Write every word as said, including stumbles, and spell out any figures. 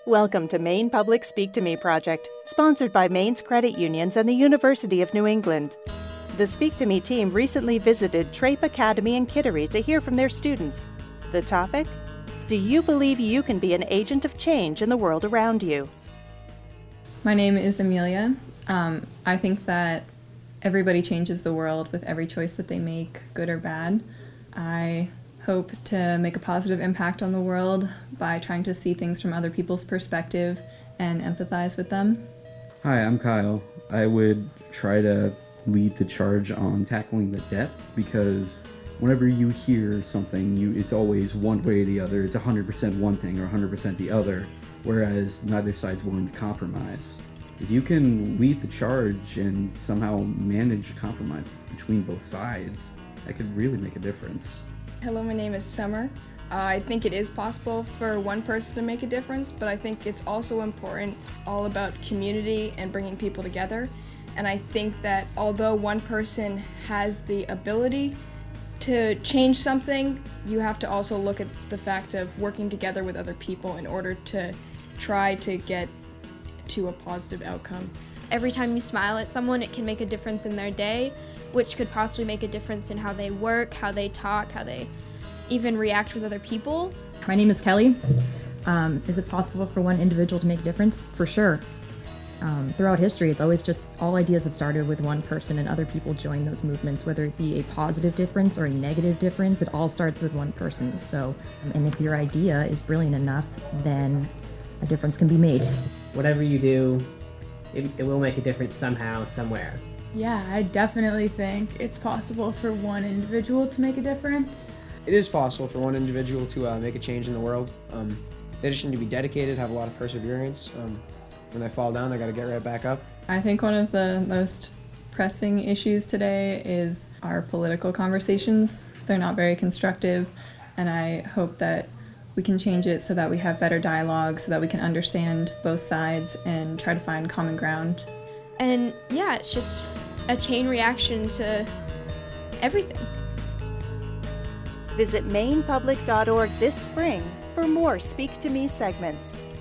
Welcome to Maine Public Speak to Me project, sponsored by Maine's credit unions and the University of New England. The Speak to Me team recently visited Trape Academy in Kittery to hear from their students. The topic? Do you believe you can be an agent of change in the world around you? My name is Amelia. Um, I think that everybody changes the world with every choice that they make, good or bad. I hope to make a positive impact on the world by trying to see things from other people's perspective and empathize with them. Hi, I'm Kyle. I would try to lead the charge on tackling the debt, because whenever you hear something, you it's always one way or the other. It's one hundred percent one thing or one hundred percent the other, whereas neither side's willing to compromise. If you can lead the charge and somehow manage a compromise between both sides, that could really make a difference. Hello, my name is Summer. Uh, I think it is possible for one person to make a difference, but I think it's also important all about community and bringing people together. And I think that although one person has the ability to change something, you have to also look at the fact of working together with other people in order to try to get to a positive outcome. Every time you smile at someone, it can make a difference in their day, which could possibly make a difference in how they work, how they talk, how they even react with other people. My name is Kelly. Um, is it possible for one individual to make a difference? For sure. Um, throughout history, it's always just all ideas have started with one person and other people join those movements, whether it be a positive difference or a negative difference, it all starts with one person. So, and if your idea is brilliant enough, then a difference can be made. Whatever you do, it, it will make a difference somehow, somewhere. Yeah, I definitely think it's possible for one individual to make a difference. It is possible for one individual to uh, make a change in the world. Um, they just need to be dedicated, have a lot of perseverance. Um, when they fall down, they got to get right back up. I think one of the most pressing issues today is our political conversations. They're not very constructive, and I hope that we can change it so that we have better dialogue, so that we can understand both sides and try to find common ground. And yeah, it's just a chain reaction to everything. Visit maine public dot org this spring for more Speak to Me segments.